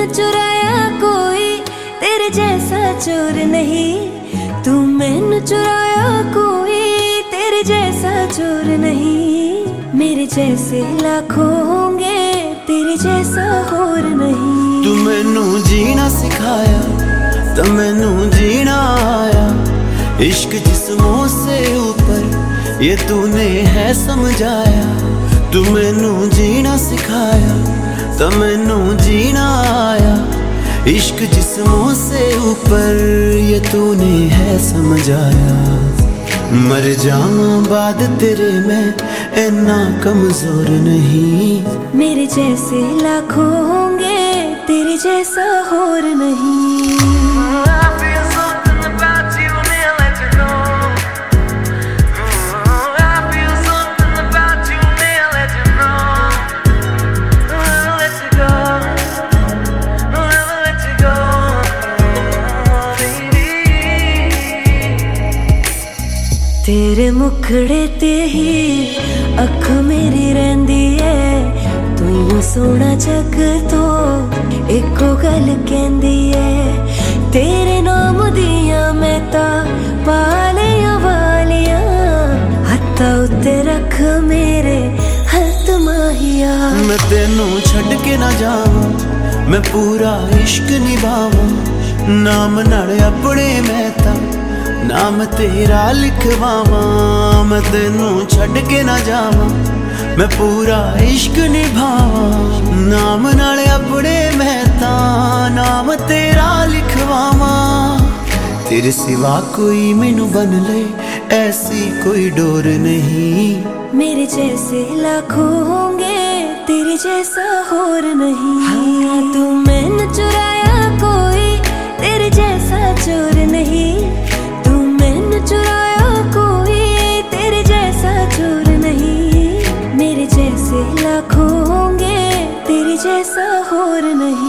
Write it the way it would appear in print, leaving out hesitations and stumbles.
चुराया कोई तेरे जैसा चोर नहीं। तू मैंने चुराया कोई तेरे जैसा चोर नहीं। मेरे जैसे लाखों होंगे तेरे जैसा होर नहीं। तू मैनू जीना सिखाया तो मैनू जीना आया। इश्क जिस्मों से ऊपर ये तूने है समझाया। तू मैनू जीना सिखाया तो मैनू जीना आया। इश्क जिस्मों से ऊपर ये तूने है समझाया। मर जाऊं बाद तेरे मैं इतना कमजोर नहीं। मेरे जैसे लाखों होंगे तेरे जैसा होर नहीं। तेरे मुखड़े ते ही अख मेरी रहिंदी है। तू सोना जग तो एको गल कहंदी है। तेरे नाम दिया मैं ता पालियां वालियां। हत्था उत्ते रख मेरे हथ माहिया। मैं तेनू छड़ के ना जावां मैं पूरा इश्क निभावां। नाम नाल अपने मैं ता नाम तेरा लिखवावां। मैं तेनू छड़ के ना जावां मैं पूरा इश्क निभावां। नाम नाल अपने मैं ता नाम तेरा लिखवावां। तेरे सिवा कोई मैनू बन ले ऐसी कोई डोर नहीं। मेरे जैसे लाखों होंगे तेरे जैसा होर नहीं। हाँ, तू मैंने चुराया कोई तेरे जैसा चोर नहीं। चुराया कोई तेरे जैसा चोर नहीं। मेरे जैसे लाखों होंगे तेरे जैसा होर नहीं।